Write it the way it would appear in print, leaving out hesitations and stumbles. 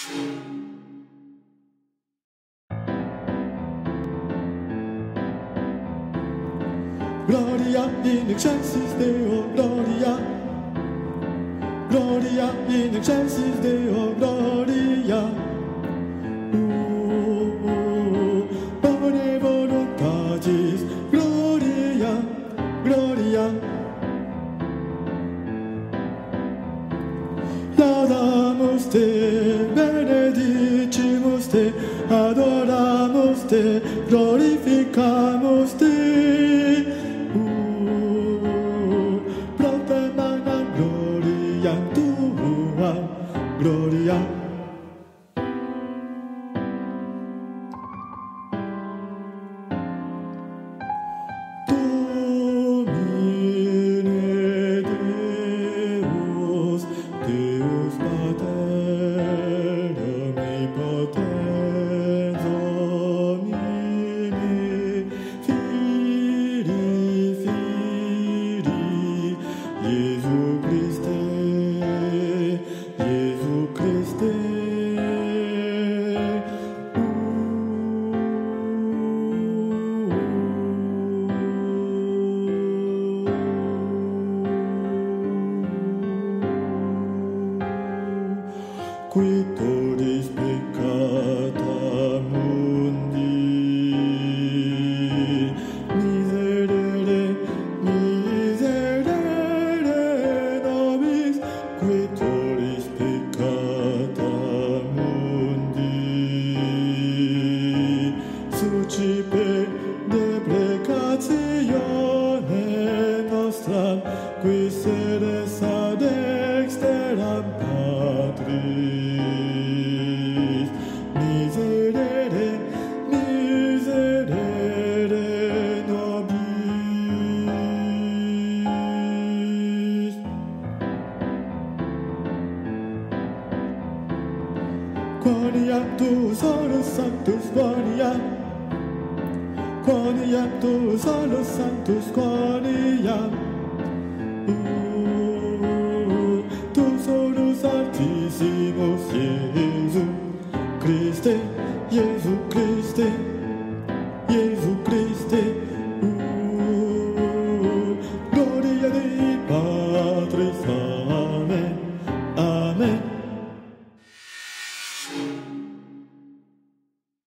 Gloria in excelsis Deo, Gloria. Gloria in excelsis Deo, Gloria. Bone voluntatis, Gloria, Gloria. Laudamus te, benedicimus te, adoramus te, glorificamus te. Proclamanam gloriam tuam, Gloria. Domine Deus, Deus Pater omnipotens, Domine Filii, Iesu Christe, Iesu Christe. Qui tollis peccata mundi, miserere, miserere nobis. Qui tollis peccata mundi, sucipe deprecatione nostram, qui sedes ad exteram Patris. Miserere, miserere nobis. Quoniam tu solus sanctus, quoniam. Quoniam tu solus sanctus, quoniam.